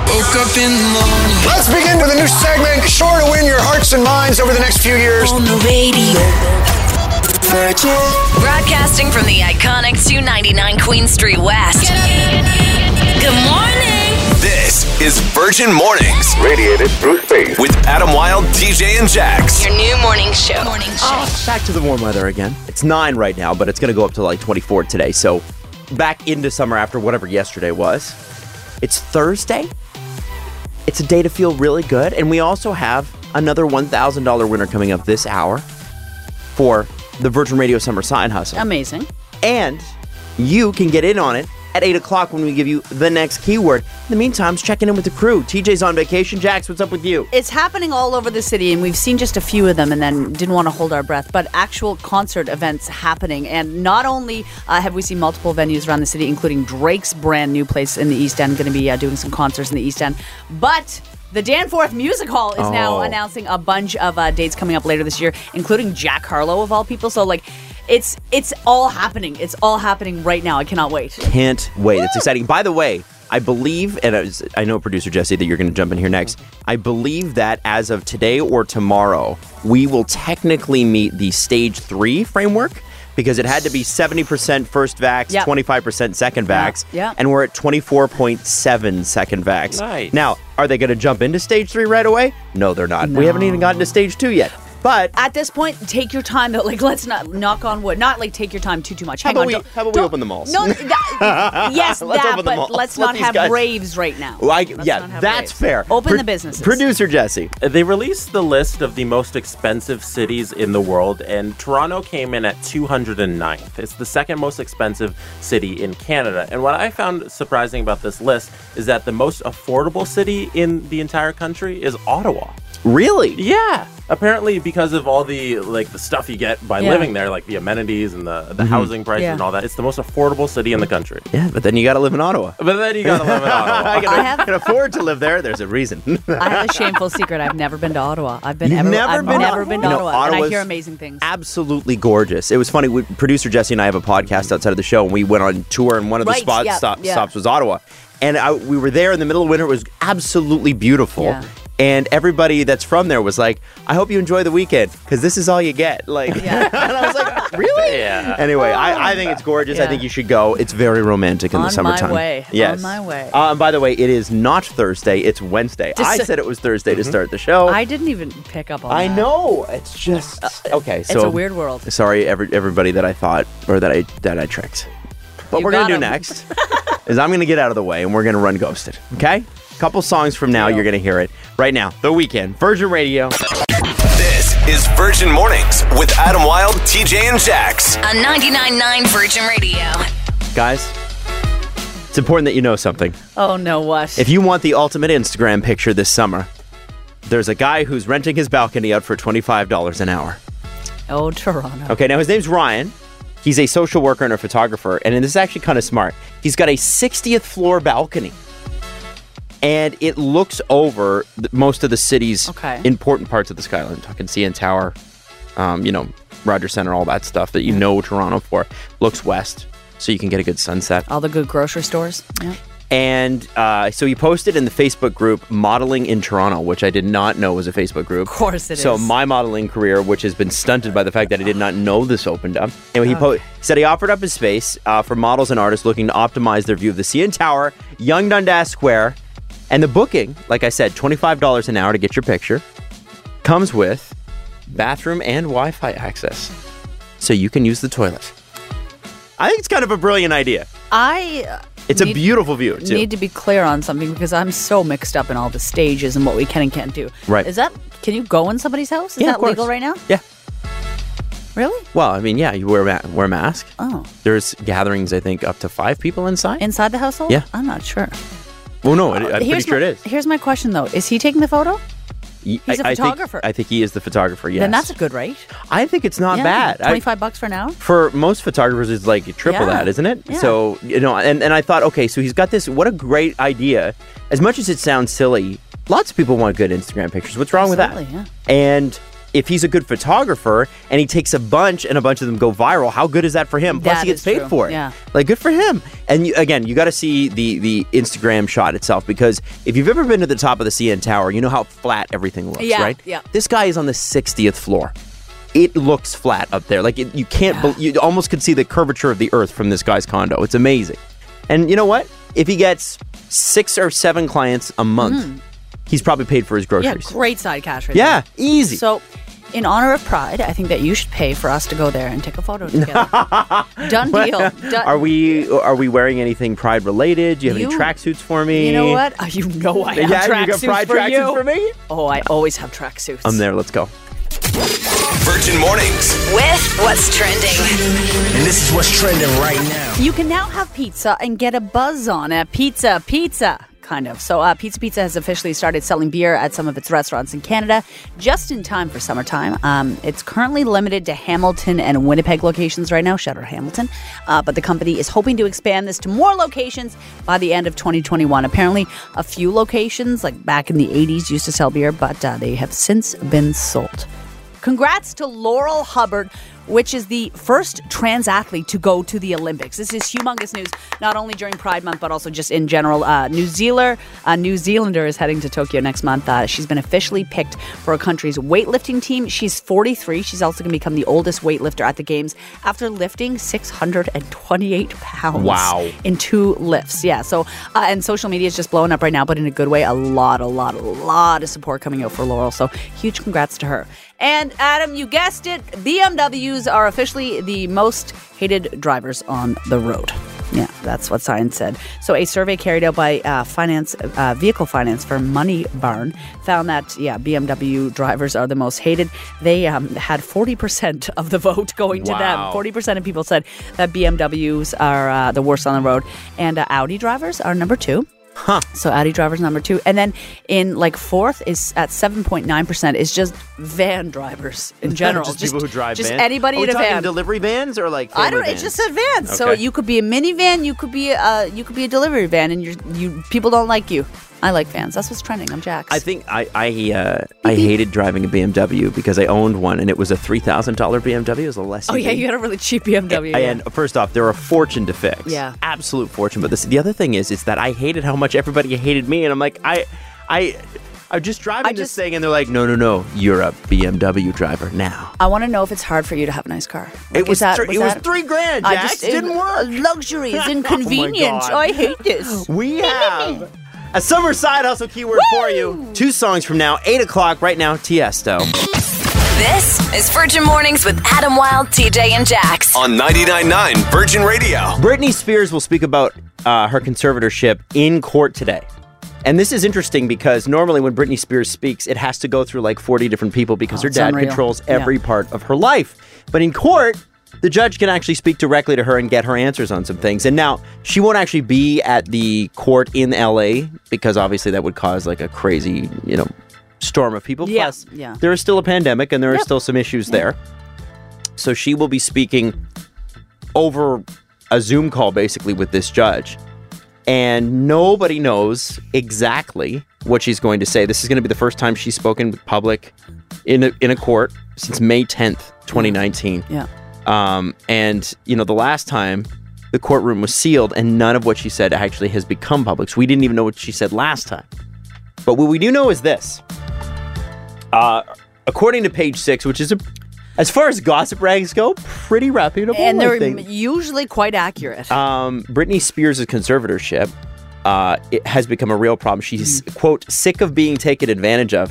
Woke up in the morning. Let's begin with a new segment, sure to win your hearts and minds over the next few years. On the radio. Virgin. Broadcasting from the iconic 299 Queen Street West. Good morning. This is Virgin Mornings. Radiated through space. With Adam Wilde, TJ, and Jax. Your new morning show. Back to the warm weather again. It's 9 right now, but it's going to go up to like 24 today. So back into summer after whatever yesterday was. It's Thursday. It's a day to feel really good. And we also have another $1,000 winner coming up this hour for the Virgin Radio Summer Side Hustle. Amazing. And you can get in on it at 8 o'clock when we give you the next keyword. In the meantime, checking in with the crew. TJ's on vacation. Jax, what's up with you? It's happening all over the city, and we've seen just a few of them and then didn't want to hold our breath, but actual concert events happening. And not only have we seen multiple venues around the city, including Drake's brand new place in the East End, going to be doing some concerts in the East End, but the Danforth Music Hall is now announcing a bunch of dates coming up later this year, including Jack Harlow of all people. So, it's all happening. It's all happening right now. I cannot wait. Can't wait. It's exciting. By the way, I believe, and I know producer Jesse that you're going to jump in here next. I believe that as of today or tomorrow, we will technically meet the stage 3 framework because it had to be 70% first vax, 25% second vax, and we're at 24.7 second vax. Nice. Now, are they going to jump into stage 3 right away? No, they're not. No. We haven't even gotten to stage 2 yet. But at this point, take your time, though. Let's not knock on wood. Not take your time too much. How about we open the malls? No, yes, but let's not have raves right now. That's fair. Open the businesses. Producer Jesse. They released the list of the most expensive cities in the world, and Toronto came in at 209th. It's the second most expensive city in Canada. And what I found surprising about this list is that the most affordable city in the entire country is Ottawa. Really? Yeah. Apparently, because of all the the stuff you get by living there, like the amenities and the housing prices and all that, it's the most affordable city in the country. Yeah, but then you got to live in Ottawa. I can afford to live there. There's a reason. I have a shameful secret. I've never been to Ottawa. I've never been to Ottawa, and I hear amazing things. Absolutely gorgeous. It was funny. Producer Jesse and I have a podcast outside of the show, and we went on tour, and one of the stops was Ottawa. And we were there in the middle of winter. It was absolutely beautiful. Yeah. And everybody that's from there was like, I hope you enjoy the weekend because this is all you get. And I was like, really? Yeah. Anyway, I think it's gorgeous. I think you should go. It's very romantic in the summertime. On my way. Yes. On my way. And by the way, it is not Thursday. It's Wednesday. I said it was Thursday to start the show. I didn't even pick up on that. I know. It's just okay. So it's a weird world. Sorry, everybody that I thought or that I tricked. What we're gonna do next is I'm gonna get out of the way and we're gonna run Ghosted. Okay. Couple songs from now, you're going to hear it. Right now, The Weeknd, Virgin Radio. This is Virgin Mornings with Adam Wilde, TJ, and Jax. On 99.9 Virgin Radio. Guys, it's important that you know something. Oh, no, what? If you want the ultimate Instagram picture this summer, there's a guy who's renting his balcony out for $25 an hour. Oh, Toronto. Okay, now his name's Ryan. He's a social worker and a photographer, and this is actually kind of smart. He's got a 60th floor balcony. And it looks over most of the city's important parts of the skyline. I'm talking CN Tower, Rogers Centre, all that stuff that you know Toronto for. Looks west, so you can get a good sunset. All the good grocery stores. Yeah. And so he posted in the Facebook group Modeling in Toronto, which I did not know was a Facebook group. Of course it is. So my modeling career, which has been stunted by the fact that I did not know this opened up. Anyway, he said he offered up his space for models and artists looking to optimize their view of the CN Tower, Yonge Dundas Square. And the booking, like I said, $25 an hour to get your picture, comes with bathroom and Wi-Fi access. So you can use the toilet. I think it's kind of a brilliant idea. It's a beautiful view, too. Need to be clear on something because I'm so mixed up in all the stages and what we can and can't do. Right. Can you go in somebody's house? Is that legal right now? Yeah. Really? Well, I mean, yeah, you wear a mask. Oh. There's gatherings, I think, up to 5 people inside. Inside the household? Yeah. I'm not sure. Well, no, I'm pretty sure it is. Here's my question, though. Is he taking the photo? He's a photographer. I think he is the photographer, yes. Then that's a good rate. I think it's not bad. $25 for an hour? For most photographers, it's like triple that, isn't it? Yeah. So, and I thought, okay, so he's got this, what a great idea. As much as it sounds silly, lots of people want good Instagram pictures. What's wrong with that? Yeah. And if he's a good photographer and he takes a bunch and a bunch of them go viral, how good is that for him? Plus, That he gets is paid true. for it. Yeah. Like, good for him. And again, you got to see the Instagram shot itself, because if you've ever been to the top of the CN Tower, you know how flat everything looks, Yeah, right? yeah. This guy is on the 60th floor. It looks flat up there. Like, you can't, you almost could see the curvature of the earth from this guy's condo. It's amazing. And you know what? If he gets 6 or 7 clients a month, he's probably paid for his Yeah, groceries. great side cash right Yeah, there. easy. So, in honor of Pride, I think that you should pay for us to go there and take a photo together. Done deal. Are we wearing anything Pride related? Do you have any You- tracksuits for me? You know what? Oh, you know I have Yeah, you got tracksuits Pride for you. tracksuits for me? Oh, I always have tracksuits. I'm there. Let's go. Virgin Mornings. With what's trending. And this is what's trending right now. You can now have pizza and get a buzz on it. Pizza. Kind of. So Pizza has officially started selling beer at some of its restaurants in Canada just in time for summertime. It's currently limited to Hamilton and Winnipeg locations right now. Shout out Hamilton. But the company is hoping to expand this to more locations by the end of 2021. Apparently, a few locations, like back in the 80s, used to sell beer, but they have since been sold. Congrats to Laurel Hubbard, which is the first trans athlete to go to the Olympics. This is humongous news, not only during Pride Month, but also just in general. New Zealander is heading to Tokyo next month. She's been officially picked for a country's weightlifting team. She's 43. She's also going to become the oldest weightlifter at the Games after lifting 628 pounds in 2 lifts. Yeah, so, and social media is just blowing up right now, but in a good way. A lot of support coming out for Laurel. So huge congrats to her. And Adam, you guessed it, BMWs are officially the most hated drivers on the road. Yeah, that's what Science said. So a survey carried out by vehicle finance firm Money Barn found that, BMW drivers are the most hated. They had 40% of the vote going to them. 40% of people said that BMWs are the worst on the road. And Audi drivers are number 2. So Audi drivers number 2, and then in like 4th is at 7.9% is just van drivers in general. just people who drive just vans? anybody Are we in a talking van. delivery vans or like I family don't. It vans? just said vans. So Okay. you could be a minivan, you could be a delivery van, and you people don't like you. I like vans. That's what's trending. I'm Jax. I think I hated driving a BMW because I owned one, and it was a $3,000 BMW. It was a less. Oh yeah, you had a really cheap BMW. yeah. And first off, they're a fortune to fix. Yeah. Absolute fortune. But the other thing is that I hated how much everybody hated me, and I'm like, I'm just driving this thing, and they're like, no, you're a BMW driver now. I want to know if it's hard for you to have a nice car. Like, It was is that- $3,000, Jax. It didn't work. Luxury is inconvenient. God. I hate this. We have a summer side hustle keyword for you. 2 songs from now, 8 o'clock right now, Tiesto. This is Virgin Mornings with Adam Wilde, TJ, and Jax. On 99.9 Virgin Radio. Britney Spears will speak about her conservatorship in court today. And this is interesting because normally when Britney Spears speaks, it has to go through like 40 different people because her it's dad unreal. controls every part of her life. But in court, the judge can actually speak directly to her and get her answers on some things. And now, she won't actually be at the court in LA because obviously that would cause like a crazy, storm of people. Yeah, Plus, yeah. there is still a pandemic and there are still some issues there. So she will be speaking over a Zoom call basically with this judge. And nobody knows exactly what she's going to say. This is going to be the first time she's spoken with public in a court since May 10th, 2019. Yeah. And, the last time the courtroom was sealed and none of what she said actually has become public. So we didn't even know what she said last time. But what we do know is this. According to Page 6, which is, as far as gossip rags go, pretty reputable. And I they're think. usually quite accurate. Britney Spears' conservatorship it has become a real problem. She's, quote, sick of being taken advantage of.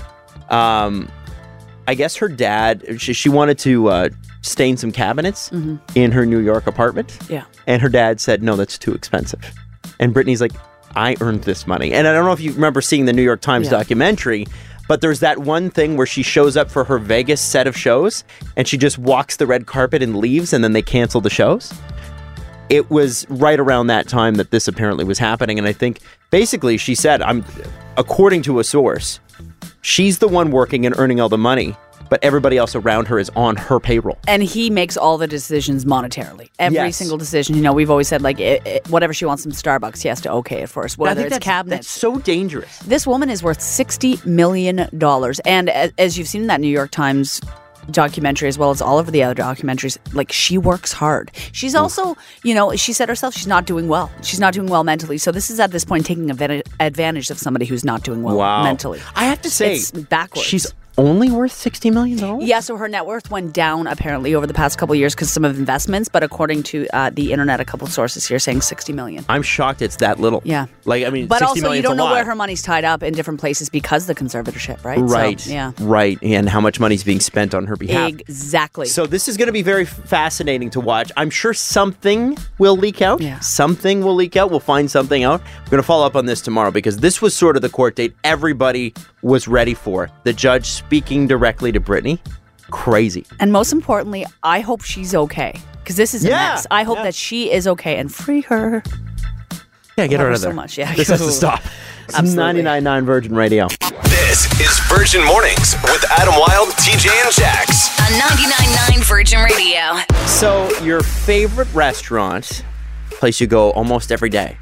I guess her dad, she wanted to stain some cabinets in her New York apartment. Yeah. And her dad said, no, that's too expensive. And Britney's like, I earned this money. And I don't know if you remember seeing the New York Times documentary, but there's that one thing where she shows up for her Vegas set of shows and she just walks the red carpet and leaves and then they cancel the shows. It was right around that time that this apparently was happening. And I think basically she said, according to a source, she's the one working and earning all the money, but everybody else around her is on her payroll. And he makes all the decisions monetarily. Every Yes. single decision. We've always said, like, whatever she wants from Starbucks, he has to okay it first, I whether think it's that's cabinets. so dangerous. This woman is worth $60 million. And as you've seen in that New York Times documentary, as well as all of the other documentaries, like, she works hard. She's also, she said herself, she's not doing well. She's not doing well mentally. So this is at this point taking advantage of somebody who's not doing well mentally. I have to say, It's backwards. she's only worth $60 million? Yeah, so her net worth went down apparently over the past couple of years because some of investments, but according to the internet, a couple of sources here saying $60 million. I'm shocked it's that little. Yeah. Like, I mean, But 60 also, million's you don't a know lot. where her money's tied up in different places because of the conservatorship, right? Right. So, yeah. Right. And how much money's being spent on her behalf. Exactly. So this is going to be very fascinating to watch. I'm sure something will leak out. Yeah. Something will leak out. We'll find something out. We're going to follow up on this tomorrow because this was sort of the court date everybody was ready for. The judge speaking directly to Britney. Crazy. And most importantly, I hope she's okay because this is a Yeah. mess. I hope that she is okay and free her. Yeah, get Love her out her of so there. much, yeah. This has to stop. It's Absolutely. 99.9 Virgin Radio. This is Virgin Mornings with Adam Wilde, TJ, and Jax. On 99.9 Virgin Radio. So your favorite restaurant, place you go almost every day,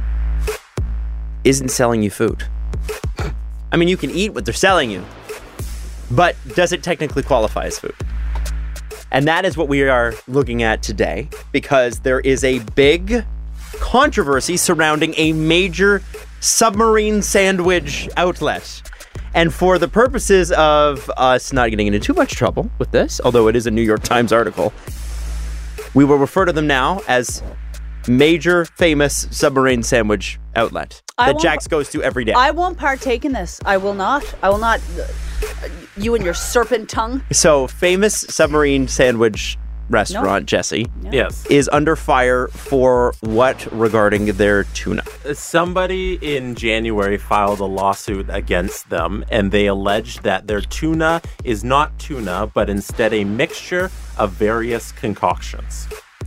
isn't selling you food. I mean, you can eat what they're selling you, but does it technically qualify as food? And that is what we are looking at today because there is a big controversy surrounding a major submarine sandwich outlet. And for the purposes of us not getting into too much trouble with this, although it is a New York Times article, we will refer to them now as major famous submarine sandwich outlet that Jax goes to every day. I won't partake in this. I will not. I will not. You and your serpent tongue. So famous submarine sandwich restaurant, Jesse, Yes. is under fire for what regarding their tuna? Somebody in January filed a lawsuit against them, and they alleged that their tuna is not tuna, but instead a mixture of various concoctions.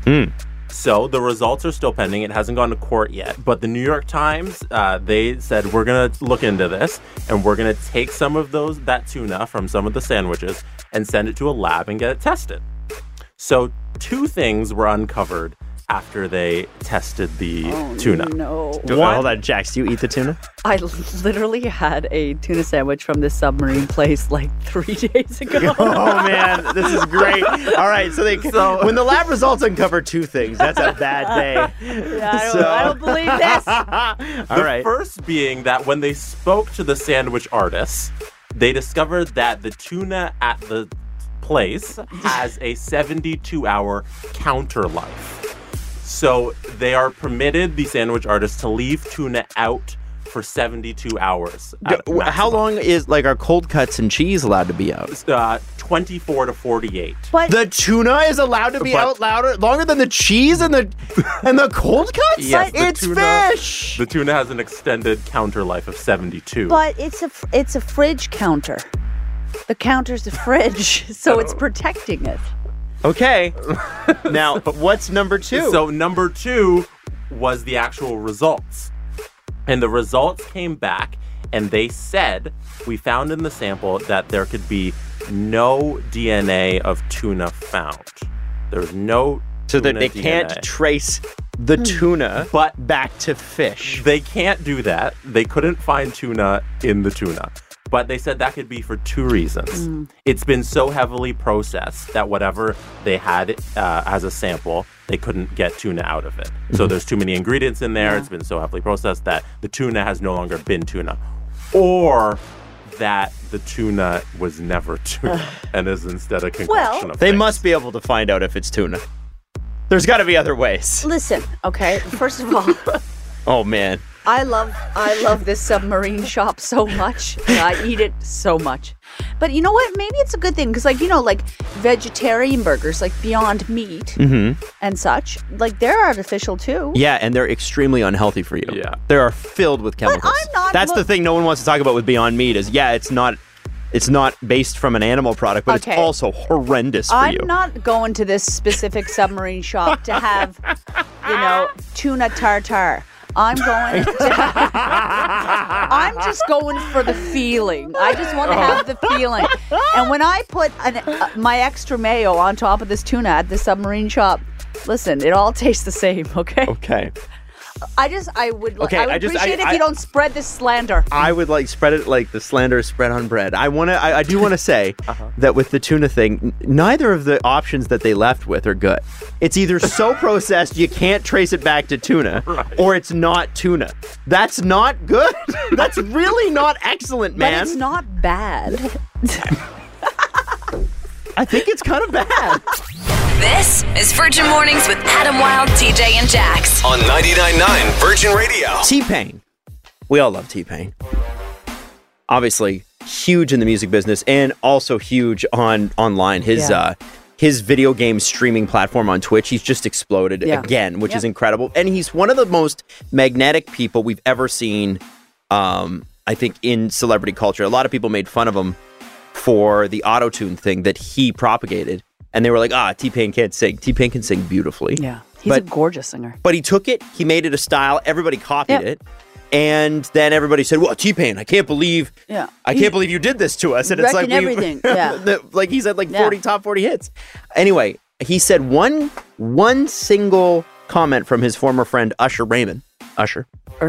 So the results are still pending. It hasn't gone to court yet. But the New York Times, they said, we're going to look into this, and we're going to take some of that tuna from some of the sandwiches and send it to a lab and get it tested. So 2 things were uncovered after they tested the tuna. No. Hold on, Jax, do you eat the tuna? I literally had a tuna sandwich from this submarine place like 3 days ago. Oh man, this is great. All right, so when the lab results uncover 2 things, that's a bad day. Yeah, I don't believe this. All right. The first being that when they spoke to the sandwich artists, they discovered that the tuna at the place has a 72-hour counter life. So they are permitted, the sandwich artists, to leave tuna out for 72 hours. How long is are cold cuts and cheese allowed to be out? 24 to 48. But The tuna is allowed to be out longer than the cheese and the cold cuts? Yes, the It's tuna- fish. The tuna has an extended counter life of 72. But it's a fridge counter. The counter's a fridge, so it's protecting it. Okay. Now, what's number 2? So number 2 was the actual results. And the results came back, and they said, we found in the sample that there could be no DNA of tuna found. There's no so that tuna they DNA. can't trace the tuna But back to fish. they can't do that. They couldn't find tuna in the tuna. But they said that could be for 2 reasons. It's been so heavily processed that whatever they had as a sample, they couldn't get tuna out of it. So there's too many ingredients in there. It's been so heavily processed that the tuna has no longer been tuna. Or that the tuna was never tuna and is instead a concoction of They things. must be able to find out if it's tuna. There's got to be other ways. Listen, okay. First of all, Oh man. I love this submarine shop so much. I eat it so much. But you know what? Maybe it's a good thing because, vegetarian burgers, like Beyond Meat and such, they're artificial too. Yeah, and they're extremely unhealthy for you. Yeah. They are filled with chemicals. I'm not- That's the thing no one wants to talk about with Beyond Meat is, it's not based from an animal product, but Okay. it's also horrendous for you. I'm not going to this specific submarine shop to have, tuna tartare. I'm going to I'm just going for the feeling. I just want to have the feeling. And when I put my extra mayo on top of this tuna at the submarine shop, listen, it all tastes the same, okay? Okay. I would appreciate if you don't spread this slander. I would spread it like the slander is spread on bread. I do want to say that with the tuna thing, neither of the options that they left with are good. It's either so processed you can't trace it back to tuna, or it's not tuna. That's not good. That's really not excellent, man. But it's not bad. I think it's kind of bad. This is Virgin Mornings with Adam Wilde, TJ, and Jax. On 99.9 Virgin Radio. T-Pain. We all love T-Pain. Obviously, huge in the music business and also huge online. His video game streaming platform on Twitch, he's just exploded again, which is incredible. And he's one of the most magnetic people we've ever seen, I think, in celebrity culture. A lot of people made fun of him for the auto-tune thing that he propagated. And they were like, T-Pain can't sing. T-Pain can sing beautifully. Yeah, he's a gorgeous singer. But he took it, he made it a style, everybody copied it. And then everybody said, well, T-Pain, I can't believe you did this to us. And it's like everything. like he's had 40 top 40 hits. Anyway, he said one single comment from his former friend Usher Raymond. Usher.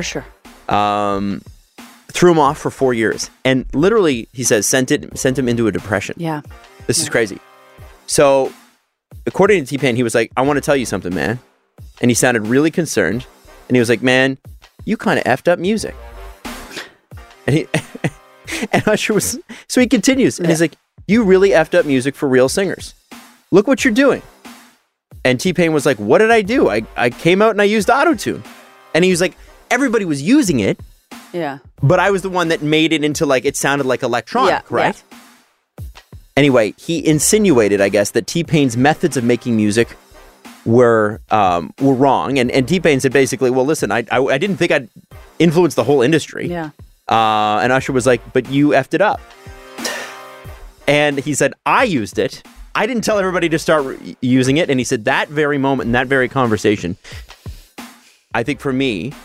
Threw him off for 4 years. And literally, he says, sent him into a depression. Yeah. This is crazy. So, according to T-Pain, he was like, I want to tell you something, man. And he sounded really concerned. And he was like, man, you kind of effed up music. And Usher was... So he continues. And he's like, you really effed up music for real singers. Look what you're doing. And T-Pain was like, what did I do? I came out and I used auto-tune. And he was like, everybody was using it. Yeah. But I was the one that made it into it sounded like electronic, right? Yeah. Anyway, he insinuated, I guess, that T-Pain's methods of making music were wrong. And T-Pain said basically, well, listen, I didn't think I'd influence the whole industry. Yeah. And Usher was like, but you effed it up. And he said, I used it. I didn't tell everybody to start using it. And he said that very moment, in that very conversation, I think for me,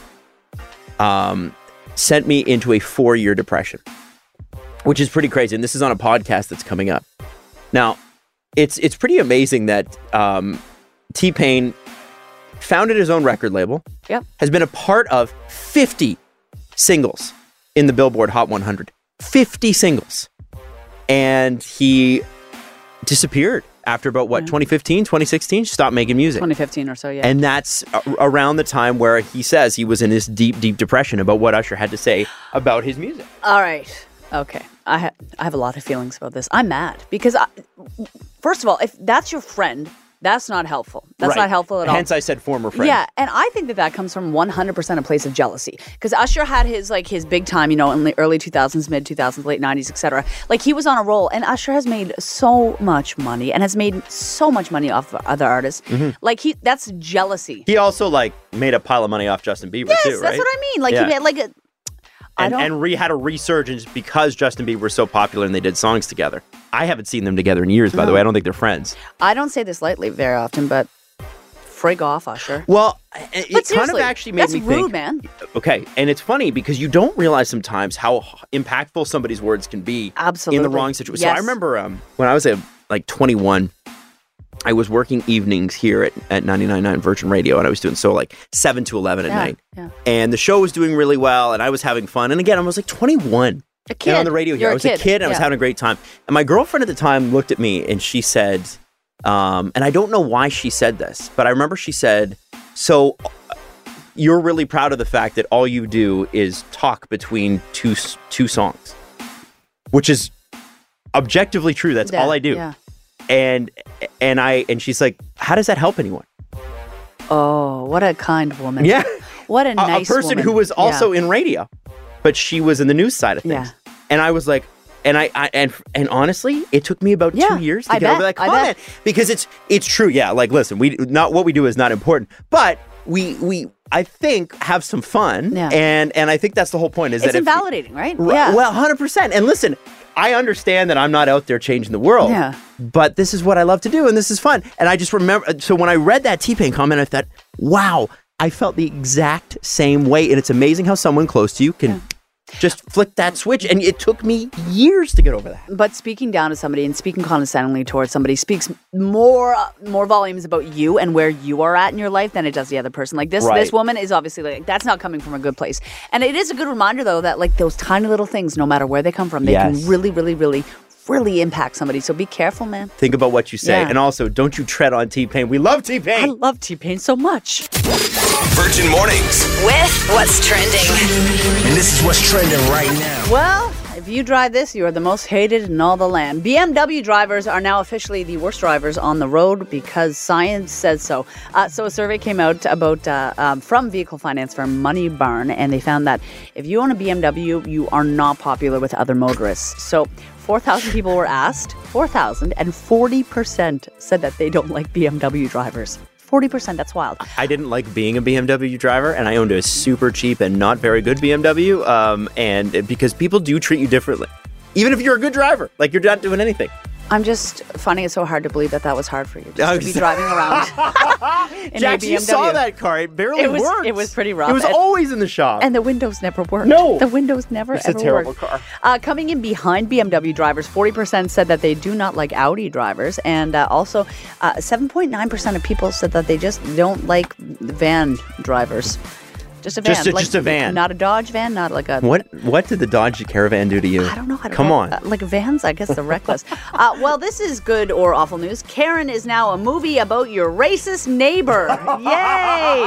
sent me into a 4-year depression. Which is pretty crazy. And this is on a podcast that's coming up. Now, it's pretty amazing that T-Pain founded his own record label. Yep. Has been a part of 50 singles in the Billboard Hot 100. 50 singles. And he disappeared after about, 2015, 2016? Stopped making music. 2015 or so, yeah. And that's around the time where he says he was in this deep, deep depression about what Usher had to say about his music. All right. Okay, I have a lot of feelings about this. I'm mad because, first of all, if that's your friend, that's not helpful. That's not helpful at all. Hence, I said former friend. Yeah, and I think that comes from 100% a place of jealousy. Because Usher had his big time, in the early 2000s, mid 2000s, late 90s, etc. He was on a roll, and Usher has made so much money and has made so much money off of other artists. Mm-hmm. That's jealousy. He also made a pile of money off Justin Bieber too, right? That's what I mean. He made And had a resurgence because Justin Bieber was so popular and they did songs together. I haven't seen them together in years, by the way. I don't think they're friends. I don't say this lightly very often, but frig off, Usher. Well, it kind of actually made me think... That's rude, man. Okay, and it's funny because you don't realize sometimes how impactful somebody's words can be in the wrong situation. Yes. So I remember when I was 21... I was working evenings here at 99.9 Virgin Radio, and I was doing 7 to 11 at night. Yeah. And the show was doing really well, and I was having fun. And again, I was 21. A kid. And on the radio here. I was a kid, and I was having a great time. And my girlfriend at the time looked at me, and she said, and I don't know why she said this, but I remember she said, so you're really proud of the fact that all you do is talk between two songs, which is objectively true. That's all I do. Yeah. And she's like, how does that help anyone? Oh, what a kind woman. Yeah. What a nice woman. A person woman. who was also in radio, but she was in the news side of things. Yeah. And I was like, and honestly, it took me about 2 years to get over that comment. Because it's true. Yeah. Listen, what we do is not important, but we I think have some fun. Yeah. And I think that's the whole point. It's invalidating, right? Yeah. Well, 100%. And listen, I understand that I'm not out there changing the world. Yeah. But this is what I love to do, and this is fun. And I just remember, so when I read that T-Pain comment, I thought, wow, I felt the exact same way. And it's amazing how someone close to you can just flick that switch. And it took me years to get over that. But speaking down to somebody and speaking condescendingly towards somebody speaks more volumes about you and where you are at in your life than it does the other person. Like this woman is obviously like, that's not coming from a good place. And it is a good reminder though that like those tiny little things, no matter where they come from, they can really, really, really, really impact somebody. So be careful, man. Think about what you say. Yeah. And also, don't you tread on T-Pain. We love I T-Pain. love T-Pain so much. Virgin Mornings. With what's trending. And this is what's trending right now. Well, if you drive this, you are the most hated in all the land. BMW drivers are now officially the worst drivers on the road because science says so. So a survey came out about from vehicle finance firm Money Barn, and they found that if you own a BMW, you are not popular with other motorists. So 4,000 people were asked, 4,000, and 40% said that they don't like BMW drivers. 40%, that's wild. I didn't like being a BMW driver, and I owned a super cheap and not very good BMW, and because people do treat you differently. Even if you're a good driver, like you're not doing anything. I'm just finding it so hard to believe that was hard for you, just to be driving around in Jax, a BMW. you saw that car. It barely worked. It was pretty rough. It was always in the shop. And the windows never worked. No. The windows never It's ever a terrible worked. car. Coming in behind BMW drivers, 40% said that they do not like Audi drivers. And also 7.9% of people said that they just don't like van drivers. Just a van. Just a van. Not a Dodge van, not like a... What did the Dodge Caravan do to you? I don't know how to... Come on. Like vans, I guess they're reckless. Well, this is good or awful news. Karen is now a movie about your racist neighbor. Yay!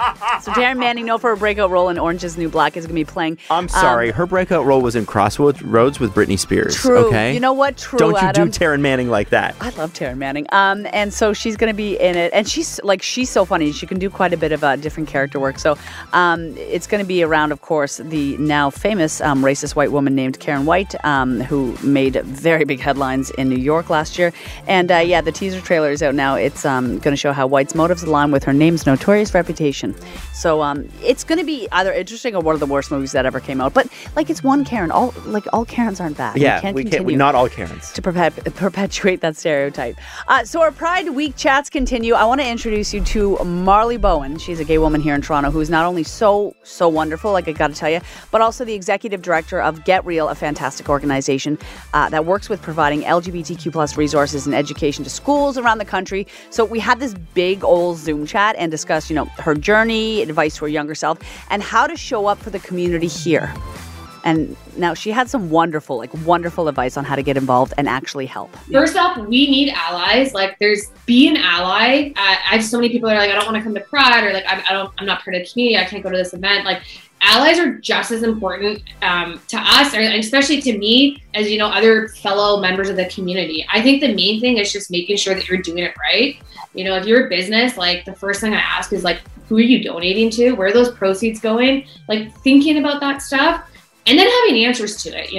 So Taryn Manning, known for her breakout role in Orange is the New Black, is going to be playing... I'm sorry. Her breakout role was in Crossroads with Britney Spears. True. Okay? You know what? True, Don't you Adam. do Taryn Manning like that. I love Taryn Manning. And so she's going to be in it. And she's so funny. She can do quite a bit of different character work. So it's going to be around, of course, the now famous racist white woman named Karen White, who made very big headlines in New York last year. And the teaser trailer is out now. It's going to show how White's motives align with her name's notorious reputation. So it's going to be either interesting or one of the worst movies that ever came out. But it's one Karen. All Karens aren't bad. Yeah, we can't continue not all Karens. to perpetuate that stereotype. So our Pride Week chats continue. I want to introduce you to Marley Bowen. She's a gay woman here in Toronto who's not only so wonderful, like I got to tell you, but also the executive director of Get Real, a fantastic organization that works with providing LGBTQ plus resources and education to schools around the country. So we had this big old Zoom chat and discussed, her journey, advice to her younger self, and how to show up for the community here. And now she had some wonderful advice on how to get involved and actually help. First off, we need allies. Be an ally. I have so many people that are like, I don't want to come to Pride, or I'm not part of the community. I can't go to this event. Allies are just as important to us, and especially to me, as other fellow members of the community. I think the main thing is just making sure that you're doing it right. If you're a business, the first thing I ask is who are you donating to? Where are those proceeds going? Thinking about that stuff. And then having answers to it,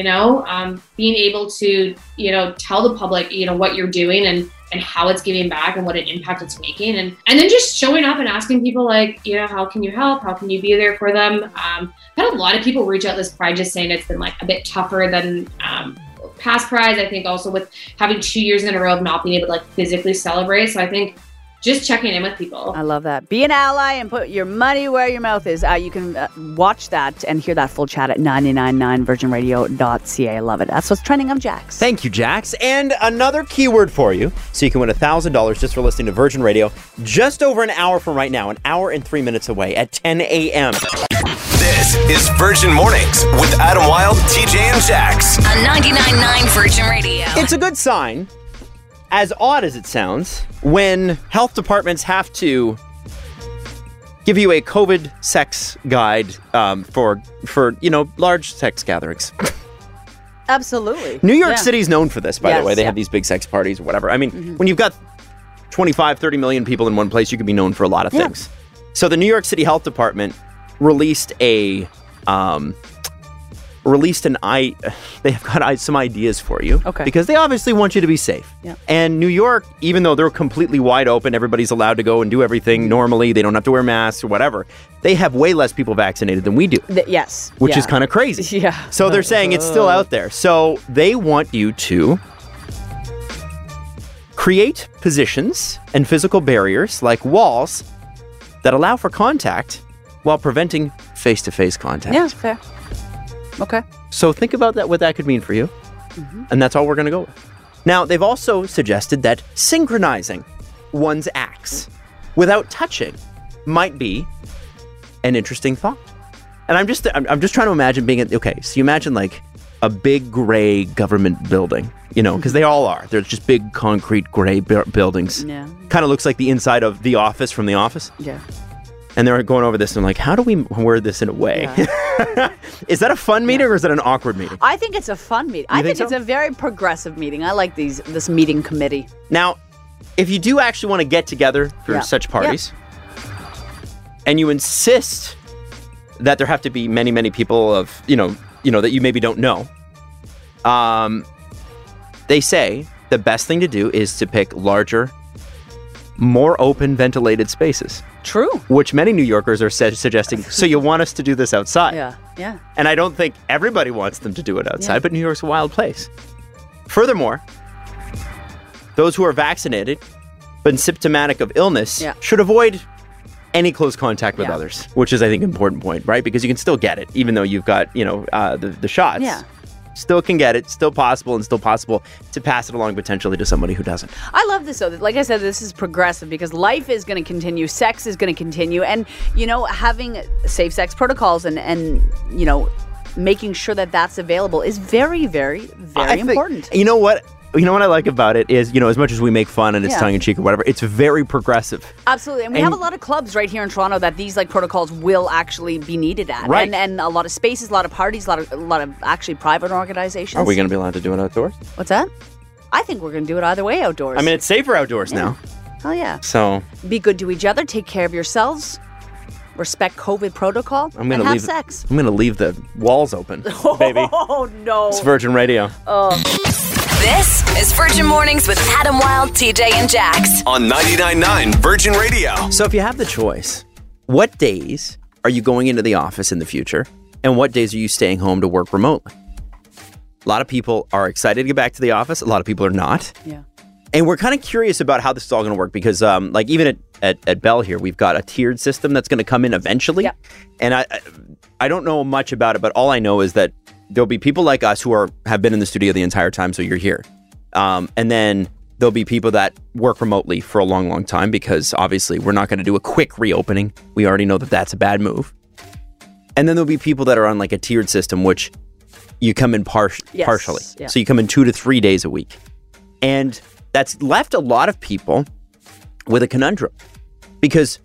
being able to, tell the public, what you're doing and how it's giving back and what an impact it's making. And then just showing up and asking people how can you help? How can you be there for them? I've had a lot of people reach out this Pride just saying it's been a bit tougher than past Prides. I think also with having 2 years in a row of not being able to physically celebrate. So I think just checking in with people. I love that. Be an ally and put your money where your mouth is. You can watch that and hear that full chat at 999virginradio.ca. I love it. That's what's trending. I'm Jax. Thank you, Jax. And another keyword for you, so you can win $1,000 just for listening to Virgin Radio just over an hour from right now, an hour and 3 minutes away at 10 a.m. This is Virgin Mornings with Adam Wilde, TJ, and Jax. On 99.9 Virgin Radio. It's a good sign, as odd as it sounds, when health departments have to give you a COVID sex guide for large sex gatherings. Absolutely. New York City's known for this, by the way. They have yeah. these big sex parties or whatever. I mean, when you've got 25, 30 million people in one place, you could be known for a lot of things. So the New York City Health Department released they've got some ideas for you. Okay. Because they obviously want you to be safe. Yeah. And New York, even though they're completely wide open, everybody's allowed to go and do everything normally, they don't have to wear masks or whatever, they have way less people vaccinated than we do. Yes. Which is kind of crazy. Yeah. So they're saying it's still out there. So they want you to create positions and physical barriers like walls that allow for contact while preventing face-to-face contact. Yeah, it's fair. Okay. So think about that, what that could mean for you. And that's all we're going to go with. Now, they've also suggested that synchronizing one's acts without touching might be an interesting thought. And I'm just trying to imagine so you imagine like a big gray government building, because they all are. They're just big concrete gray buildings. Yeah. Kind of looks like the inside of The Office from The Office. Yeah. And they're going over this and like, how do we word this in a way? Yeah. Is that a fun meeting or is that an awkward meeting? I think it's a fun meeting. I think it's a very progressive meeting. I like this meeting committee. Now, if you do actually want to get together for such parties, and you insist that there have to be many, many people of, that you maybe don't know, they say the best thing to do is to pick larger, more open, ventilated spaces. True. Which many New Yorkers are suggesting, so you want us to do this outside. Yeah. And I don't think everybody wants them to do it outside, but New York's a wild place. Furthermore, those who are vaccinated but symptomatic of illness should avoid any close contact with others, which is, I think, an important point, right? Because you can still get it, even though you've got, the shots. Yeah. Still can get it, still possible to pass it along potentially to somebody who doesn't. I love this, though. Like I said, this is progressive because life is going to continue, sex is going to continue, and, having safe sex protocols and making sure that that's available is very, very, very important. You know what I like about it is, as much as we make fun and it's tongue-in-cheek or whatever, it's very progressive. Absolutely. And we have a lot of clubs right here in Toronto that these protocols will actually be needed at. Right. And a lot of spaces, a lot of parties, a lot of actually private organizations. Are we going to be allowed to do it outdoors? What's that? I think we're going to do it either way outdoors. I mean, it's safer outdoors now. Hell yeah. So be good to each other. Take care of yourselves. Respect COVID protocol. And have sex. I'm going to leave the walls open, baby. Oh, no. It's Virgin Radio. This is Virgin Mornings with Adam Wilde, TJ, and Jax. On 99.9 Virgin Radio. So if you have the choice, what days are you going into the office in the future? And what days are you staying home to work remotely? A lot of people are excited to get back to the office. A lot of people are not. Yeah. And we're kind of curious about how this is all going to work because even at Bell here, we've got a tiered system that's going to come in eventually. Yeah. And I don't know much about it, but all I know is that there'll be people like us who have been in the studio the entire time, so you're here. And then there'll be people that work remotely for a long, long time because obviously we're not going to do a quick reopening. We already know that that's a bad move. And then there'll be people that are on like a tiered system, which you come in partially. Yeah. So you come in 2 to 3 days a week. And that's left a lot of people with a conundrum because,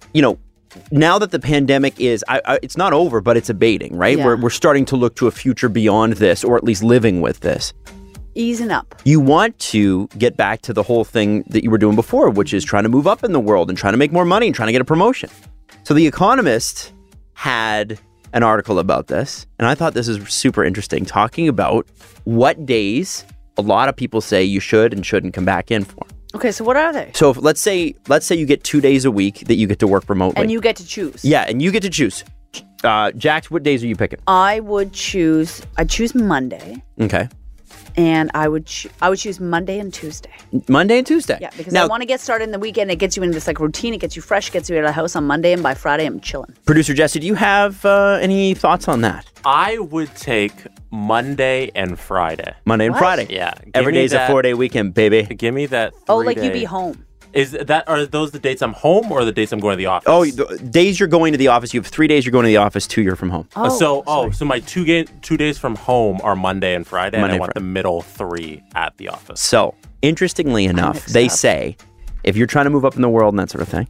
now that the pandemic is, it's not over, but it's abating, right? Yeah. We're starting to look to a future beyond this, or at least living with this. Easing up. You want to get back to the whole thing that you were doing before, which is trying to move up in the world and trying to make more money and trying to get a promotion. So The Economist had an article about this, and I thought this is super interesting, talking about what days a lot of people say you should and shouldn't come back in for. Okay, so what are they? So let's say you get 2 days a week that you get to work remotely. And you get to choose. Yeah, and you get to choose. Jax, what days are you picking? I'd choose Monday. Okay. And I would choose Monday and Tuesday. Monday and Tuesday. Yeah, because I want to get started in the weekend. It gets you into this routine. It gets you fresh. Gets you out of the house on Monday, and by Friday, I'm chilling. Producer Jesse, do you have any thoughts on that? I would take Monday and Friday. Monday and Friday. Yeah. Every day's a 4-day weekend, baby. Give me that 3-day. Oh, like you be home. Are those the dates I'm home or the dates I'm going to the office? Oh, the days you're going to the office. You have 3 days you're going to the office, 2 you're from home. So my 2 days from home are Monday and Friday, and I want Friday. the middle 3 at the office. So, interestingly enough, they say if you're trying to move up in the world and that sort of thing,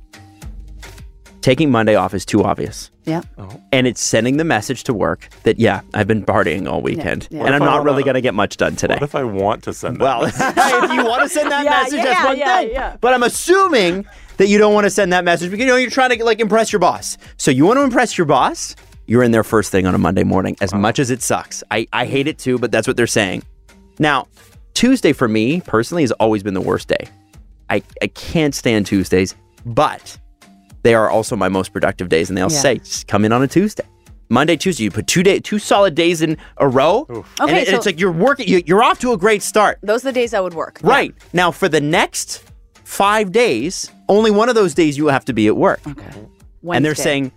taking Monday off is too obvious. Yeah. And it's sending the message to work that, I've been partying all weekend, Yeah. and I'm not really going to get much done today. What if I want to send that? Well, if you want to send that message, that's one thing. Yeah. But I'm assuming that you don't want to send that message because you're trying to impress your boss. So you want to impress your boss, you're in there first thing on a Monday morning, as much as it sucks. I hate it too, but that's what they're saying. Now, Tuesday for me personally has always been the worst day. I can't stand Tuesdays, but they are also my most productive days, and they'll say, just come in on a Tuesday. Monday, Tuesday, you put 2 solid days in a row, and it's like you're working. You're off to a great start. Those are the days I would work. Right. Now, for the next 5 days, only one of those days you have to be at work. Okay. And they're saying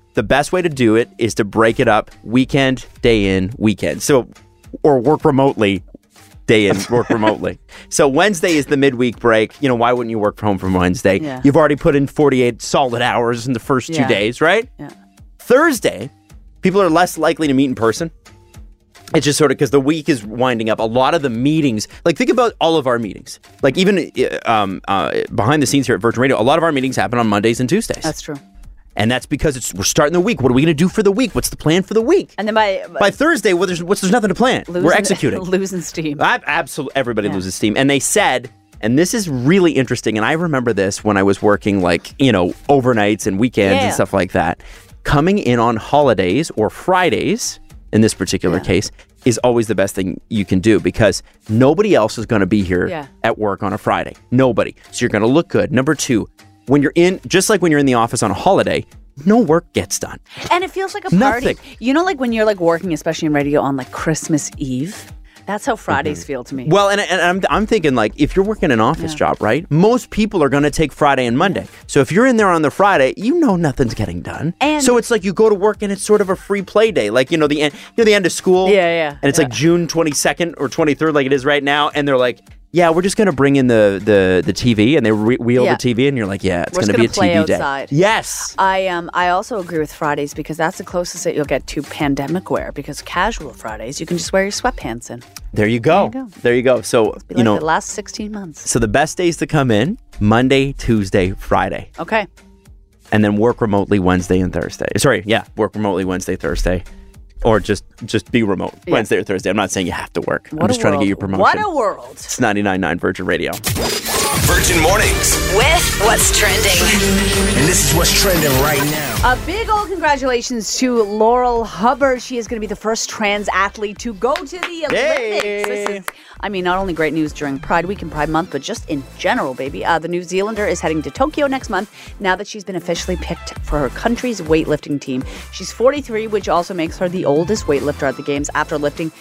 the best way to do it is to break it up weekend, day in, weekend. So, or work remotely, day in, work remotely. So Wednesday is the midweek break. You know, why wouldn't you work from home from Wednesday? Yeah. You've already put in 48 solid hours in the first 2 days, right? Yeah. Thursday, people are less likely to meet in person. It's just sort of because the week is winding up. A lot of the meetings, like think about all of our meetings. Like even behind the scenes here at Virgin Radio, a lot of our meetings happen on Mondays and Tuesdays. That's true. And that's because we're starting the week. What are we going to do for the week? What's the plan for the week? And then by Thursday, there's nothing to plan. We're executing. Losing steam. Absolutely, everybody loses steam. And they said, and this is really interesting, and I remember this when I was working overnights and weekends and stuff like that. Coming in on holidays or Fridays, in this particular case, is always the best thing you can do because nobody else is going to be here at work on a Friday. Nobody. So you're going to look good. Number two, when you're in, just like when you're in the office on a holiday, no work gets done. And it feels like a party. Nothing. You know, like when you're like working, especially in radio on like Christmas Eve. That's how Fridays feel to me. Well, and I'm thinking like if you're working an office job, right? Most people are going to take Friday and Monday. So if you're in there on the Friday, you know nothing's getting done. And so it's like you go to work and it's sort of a free play day, like the end of school. Yeah. And it's like June 22nd or 23rd, like it is right now, and they're like, yeah, we're just going to bring in the TV, and they wheel the TV, and you're like, yeah, it's going to be a TV outside. day. Yes. I also agree with Fridays because that's the closest that you'll get to pandemic wear because casual Fridays, you can just wear your sweatpants in. There you go. There you go. So, the last 16 months. So the best days to come in, Monday, Tuesday, Friday. Okay. And then work remotely Wednesday and Thursday. Work remotely Wednesday, Thursday. Or just be remote Wednesday or Thursday. I'm not saying you have to work. I'm just trying to get your promotion. What a world. It's 99.9 Virgin Radio. Virgin Mornings. With what's trending. And this is what's trending right now. A big old congratulations to Laurel Hubbard. She is going to be the first trans athlete to go to the Olympics. Yay. This is, not only great news during Pride Week and Pride Month, but just in general, baby. The New Zealander is heading to Tokyo next month now that she's been officially picked for her country's weightlifting team. She's 43, which also makes her the oldest weightlifter at the Games after lifting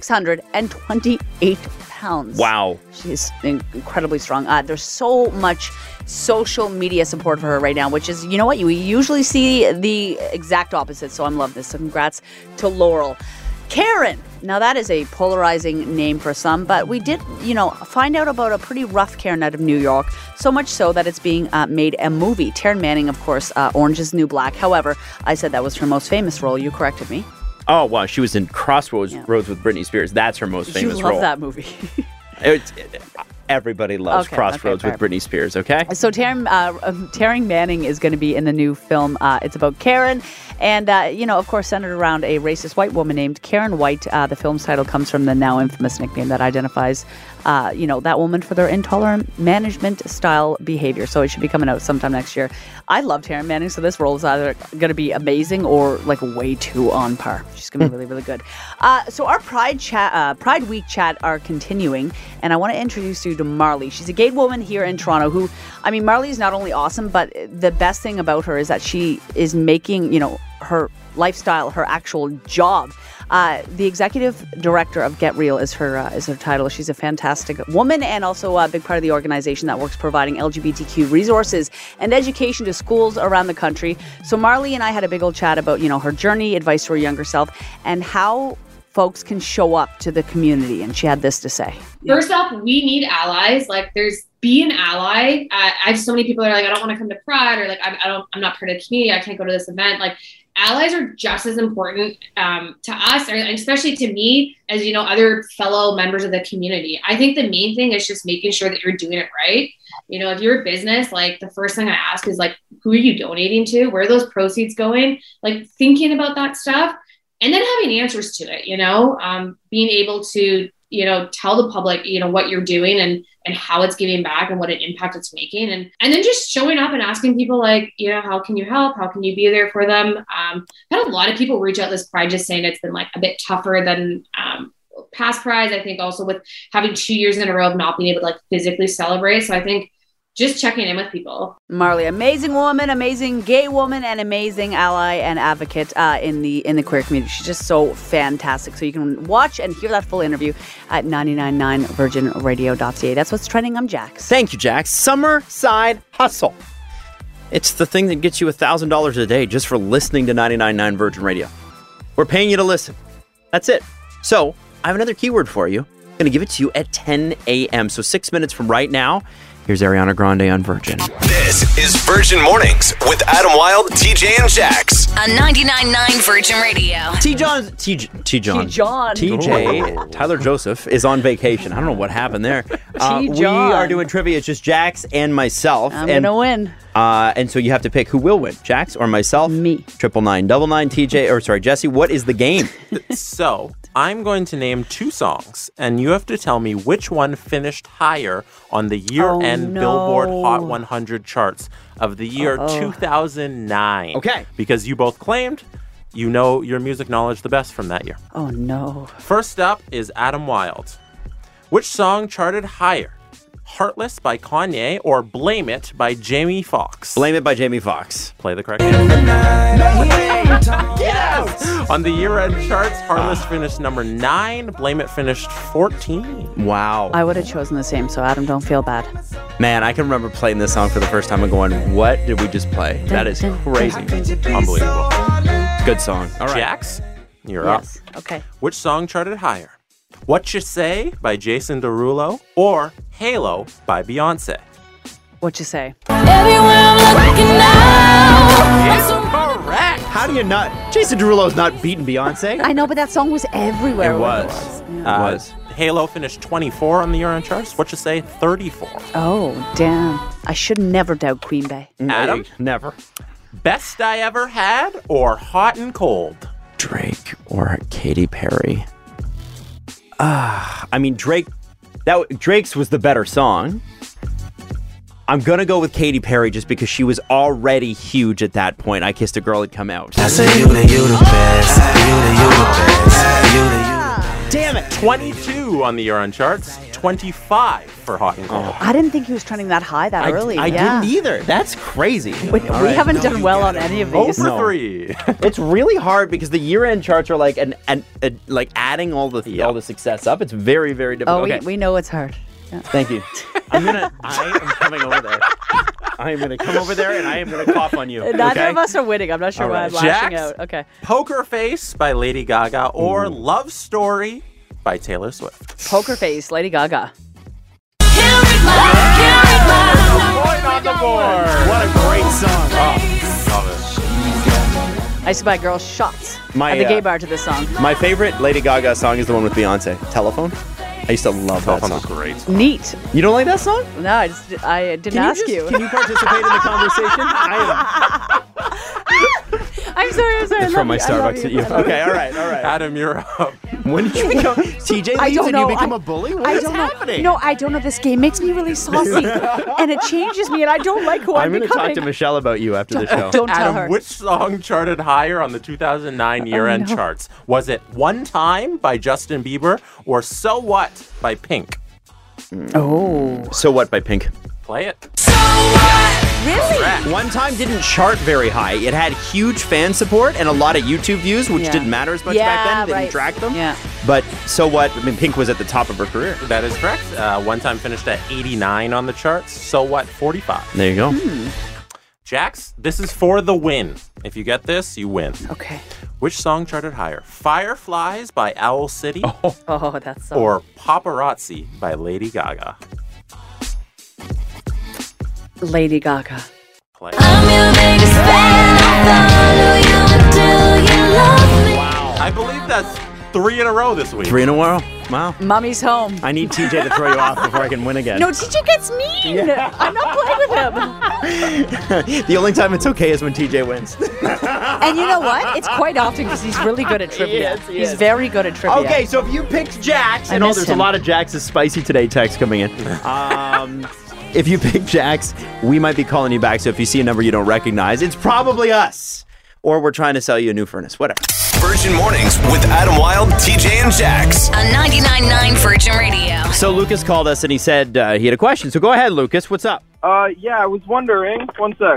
628 pounds. Wow. She's incredibly strong. There's so much social media support for her right now, which is, we usually see the exact opposite. So I'm loving this. So congrats to Laurel. Karen. Now that is a polarizing name for some, but we did, find out about a pretty rough Karen out of New York. So much so that it's being made a movie. Taryn Manning, of course, Orange is the New Black. However, I said that was her most famous role. You corrected me. Oh, wow. She was in Crossroads Roads with Britney Spears. That's her most famous role. You love that movie. Everybody loves Crossroads with Britney Spears, okay? So Taryn Manning is going to be in the new film. It's about Karen and, of course, centered around a racist white woman named Karen White. The film's title comes from the now infamous nickname that identifies, that woman for their intolerant management style behavior. So it should be coming out sometime next year. I love Taryn Manning, so this role is either going to be amazing or like way too on par. She's going to be really, really good. So our Pride Week chat are continuing, and I want to introduce you to Marley. She's a gay woman here in Toronto who, Marley is not only awesome, but the best thing about her is that she is making, her lifestyle, her actual job. The executive director of Get Real is her title. She's a fantastic woman and also a big part of the organization that works providing LGBTQ resources and education to schools around the country. So Marley and I had a big old chat about, her journey, advice to her younger self, and how folks can show up to the community. And she had this to say. First off, we need allies. Be an ally. I have so many people that are like, I don't want to come to Pride, or like, I'm not part of the community. I can't go to this event. Like, allies are just as important to us, and especially to me, as other fellow members of the community. I think the main thing is just making sure that you're doing it right. If you're a business, like the first thing I ask is like, who are you donating to? Where are those proceeds going? Like thinking about that stuff, and then having answers to it. Being able to tell the public what you're doing and how it's giving back and what an impact it's making, and then just showing up and asking people like, how can you help? How can you be there for them? I've had a lot of people reach out this Pride just saying it's been like a bit tougher than past Prides. I think also with having 2 years in a row of not being able to like physically celebrate. So I think just checking in with people. Marley, amazing woman, amazing gay woman, and amazing ally and advocate in the queer community. She's just so fantastic. So you can watch and hear that full interview at 999virginradio.ca. That's what's trending. I'm Jax. Thank you, Jax. Summer Side Hustle. It's the thing that gets you $1,000 a day just for listening to 99.9 Virgin Radio. We're paying you to listen. That's it. So I have another keyword for you. I'm going to give it to you at 10 a.m. So 6 minutes from right now, here's Ariana Grande on Virgin. This is Virgin Mornings with Adam Wilde, TJ, and Jax. On 99.9 Virgin Radio. TJ, Tyler Joseph is on vacation. I don't know what happened there. We are doing trivia. It's just Jax and myself. I'm going to win. And so you have to pick who will win, Jax or myself. Me. 999 Jesse, what is the game? So, I'm going to name 2 songs, and you have to tell me which one finished higher on the year-end Billboard Hot 100 charts of the year 2009. Okay. Because you both claimed you know your music knowledge the best from that year. Oh, no. First up is Adam Wilde. Which song charted higher? Heartless by Kanye or Blame It by Jamie Foxx? Blame It by Jamie Foxx. Play the correct Yes! On the year-end charts, Heartless finished number 9. Blame It finished 14. Wow. I would have chosen the same, so Adam, don't feel bad. Man, I can remember playing this song for the first time and going, what did we just play? That is crazy. Unbelievable. Good song. All right. Jax, you're up. Yes. Okay. Which song charted higher? What You Say by Jason Derulo or Halo by Beyonce? What you say? Correct. How do you not? Jason Derulo's not beating Beyonce. I know, but that song was everywhere. It was. Yeah. It was. Halo finished 24 on the year-end charts. What You Say? 34. Oh, damn. I should never doubt Queen Bey. Adam? Never. Best I Ever Had or Hot and Cold? Drake or Katy Perry? I mean, Drake's was the better song. I'm going to go with Katy Perry just because she was already huge at that point. I Kissed a Girl had come out. I say you the best. You the best. Damn it. 22 on the year-end charts. 25 for Hot and Cold. I didn't think he was trending that high that early. I didn't either. That's crazy. We haven't done well on any of these. Over 3. It's really hard because the year-end charts are like like adding all the success up. It's very, very difficult. Oh, we know it's hard. Yeah. Thank you. I am coming over there. I am going to come over there and I am going to cough on you. Neither of us are winning. I'm not sure why I'm lashing out. Okay. Poker Face by Lady Gaga or Love Story by Taylor Swift. Poker Face, Lady Gaga. Point on the board. What a great song. Oh, love it. I used to buy girls shots at the gay bar to this song. My favorite Lady Gaga song is the one with Beyonce, Telephone. I used to love that song. Great. Neat. You don't like that song? No, I didn't ask you. Can you participate in the conversation? I'm sorry. It's from my Starbucks at you. Okay, all right. Adam, you're up. When did you become TJ? I don't and know. you become a bully? What is happening? No, I don't know. This game makes me really saucy, and it changes me, and I don't like who I'm going to becoming. talk to Michelle about you after the show. Don't tell Adam, her. which song charted higher on the 2009 year-end charts? Was it One Time by Justin Bieber or So What by Pink? Oh. So What by Pink. Play it. Really? One Time didn't chart very high. It had huge fan support and a lot of YouTube views, which didn't matter as much back then. It didn't track them. Yeah. But So What? I mean, Pink was at the top of her career. That is correct. One Time finished at 89 on the charts. So What? 45. There you go. Jax, this is for the win. If you get this, you win. Okay. Which song charted higher? Fireflies by Owl City Oh, that's so. or Paparazzi by Lady Gaga? Lady Gaga. Play. Wow. I believe that's 3 in a row this week. 3 in a row. Wow. Mommy's home. I need TJ to throw you off before I can win again. No, TJ gets mean. I'm not playing with him. The only time it's okay is when TJ wins. And you know what? It's quite often because he's really good at trivia. He He's is. very good at trivia. Okay, so if you picked Jax, I I know miss there's him. a lot of Jax is spicy today text coming in. If you pick Jax, we might be calling you back. So if you see a number you don't recognize, it's probably us. Or we're trying to sell you a new furnace, whatever. Virgin Mornings with Adam Wilde, TJ, and Jax. On 99.9 Virgin Radio. So Lucas called us and he said he had a question. So go ahead, Lucas. What's up? Yeah, I was wondering. One sec.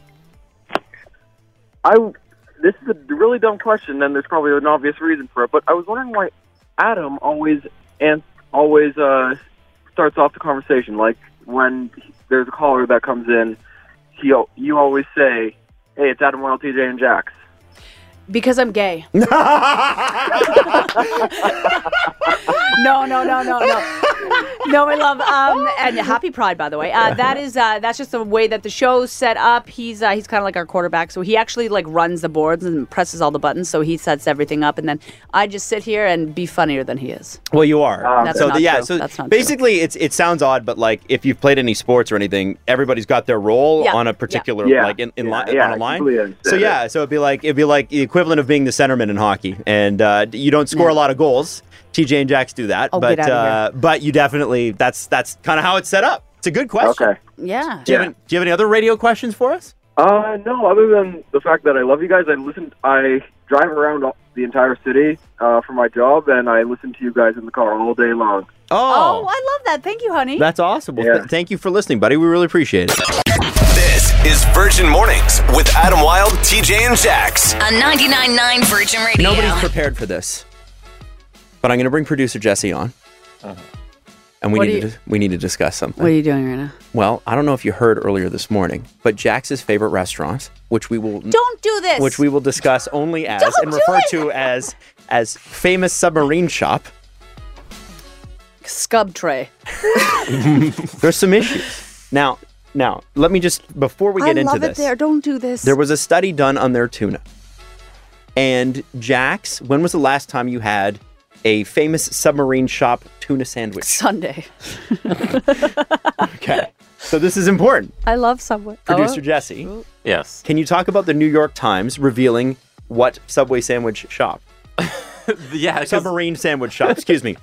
This is a really dumb question, and there's probably an obvious reason for it. But I was wondering why Adam always starts off the conversation. Like when there's a caller that comes in, you always say, "Hey, it's Adam Wild, TJ, and Jax"? Because I'm gay. No. No, my love. And happy Pride, by the way. That's just the way that the show's set up. He's kind of like our quarterback, so he actually like runs the boards and presses all the buttons. So he sets everything up, and then I just sit here and be funnier than he is. Well, you are. That's not true. So That's not basically, it sounds odd, but like if you've played any sports or anything, everybody's got their role on a particular like on a line. So it'd be like the equivalent of being the centerman in hockey, and you don't score a lot of goals. TJ and Jax do that, but you definitely that's kind of how it's set up. It's a good question. Okay. Yeah. Do you have any other radio questions for us? No, other than the fact that I love you guys. I drive around the entire city for my job, and I listen to you guys in the car all day long. Oh, I love that. Thank you, honey. That's awesome. Well, thank you for listening, buddy. We really appreciate it. This is Virgin Mornings with Adam Wild, TJ, and Jax. On 99.9 Virgin Radio. Nobody's prepared for this, but I'm going to bring producer Jesse on, and we need to discuss something. What are you doing right now? Well, I don't know if you heard earlier this morning, but Jax's favorite restaurant, which we will Don't do this. which we will discuss only as Don't and do refer it. to as Famous Submarine Shop. Scub tray. There's some issues. Now, let me just, before we get I into love this, it there. Don't do this. there was a study done on their tuna. And Jax, when was the last time you had a Famous Submarine Shop tuna sandwich? Sunday. Okay. So this is important. I love Subway. Producer Jesse, Yes. can you talk about the New York Times revealing what Subway sandwich shop? Yeah, 'cause Submarine sandwich shop, excuse me.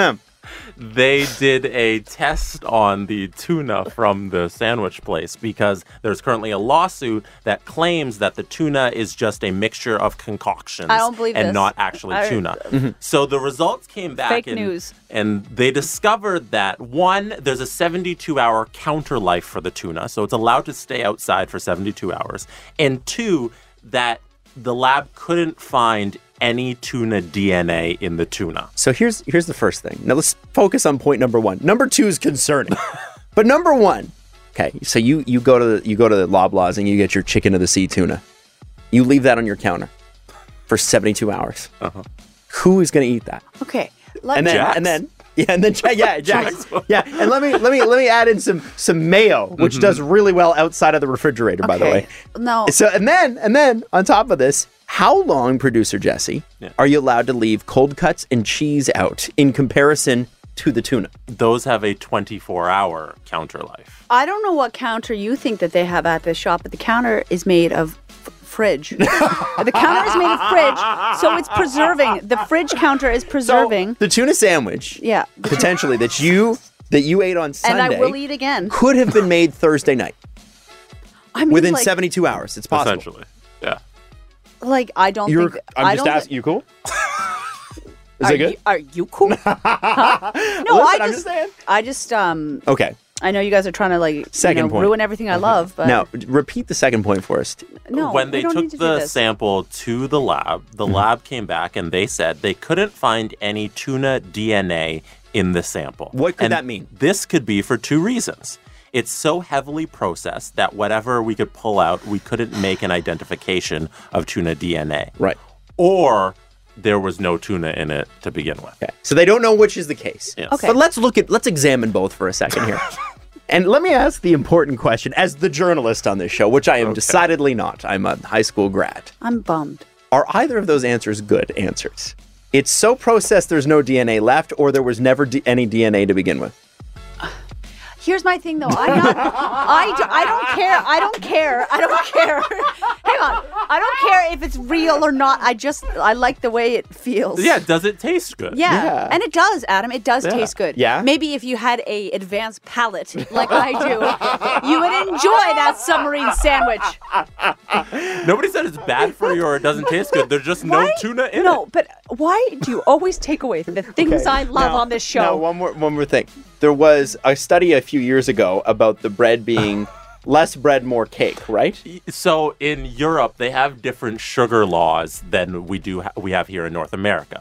they did a test on the tuna from the sandwich place because there's currently a lawsuit that claims that the tuna is just a mixture of concoctions I don't believe and this. not actually tuna. So the results came back Fake and, news. and they discovered that one, there's a 72-hour counter life for the tuna, so it's allowed to stay outside for 72 hours. And two, that the lab couldn't find any tuna DNA in the tuna. So here's the first thing. Now let's focus on point number one. Number two is concerning. But number one, okay, so you go to the Loblaws and you get your chicken of the sea tuna. You leave that on your counter for 72 hours. Who is going to eat that? Okay. And then Jax. Yeah, and let me add in some mayo, which does really well outside of the refrigerator, by the way. No. So and then on top of this, how long, producer Jesse, are you allowed to leave cold cuts and cheese out in comparison to the tuna? Those have a 24-hour counter life. I don't know what counter you think that they have at the shop, but the counter is made of fridge. The counter is made of fridge, so it's preserving. The fridge counter is preserving. So the tuna sandwich, Yeah. potentially that you ate on Sunday, And I will eat again. could have been made Thursday night I mean, within like, 72 hours. It's possible. Essentially. Yeah. Like, I don't think... I'm just asking. You cool? Is it good? Are you cool? Huh? No, Listen, I'm just saying. I just, Okay. I know you guys are trying to, like, Second point. ruin everything I love, but... Now, repeat the second point for us. no, when we they don't need took to do the this. sample to the lab, the lab came back and they said they couldn't find any tuna DNA in the sample. What could And that mean? This could be for two reasons. It's so heavily processed that whatever we could pull out, we couldn't make an identification of tuna DNA. Right. Or there was no tuna in it to begin with. Okay. So they don't know which is the case. Yes. Okay. But let's examine both for a second here. And let me ask the important question as the journalist on this show, which I am decidedly not. I'm a high school grad. I'm bummed. Are either of those answers good answers? It's so processed there's no DNA left, or there was never any DNA to begin with? Here's my thing, though. I don't care. I don't care. Hang on. I don't care if it's real or not. I like the way it feels. Yeah, does it taste good? Yeah. And it does, Adam. It does taste good. Yeah? Maybe if you had a advanced palate like I do, you would enjoy that submarine sandwich. Nobody said it's bad for you or it doesn't taste good. There's just no tuna in it. No, but why do you always take away the things I love on this show? Now, one more thing. There was a study a few years ago about the bread being less bread, more cake, right? So in Europe, they have different sugar laws than we have here in North America.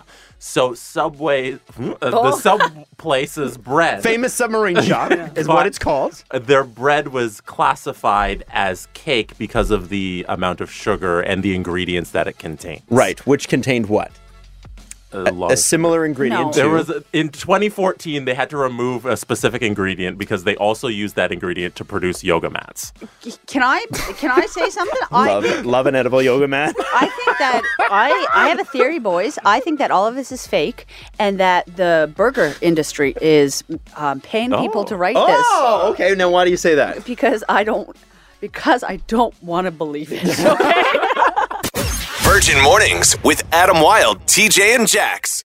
So Subway, the Sub Place's bread. Famous submarine shop is what it's called. Their bread was classified as cake because of the amount of sugar and the ingredients that it contained. Right, which contained what? A similar ingredient. No. There was in 2014 they had to remove a specific ingredient because they also used that ingredient to produce yoga mats. Can I say something? Love an edible yoga mat. I think that I have a theory, boys. I think that all of this is fake, and that the burger industry is paying people to write this. Oh, okay. Now, why do you say that? Because I don't want to believe it. Okay. Virgin Mornings with Adam Wilde, TJ, and Jax.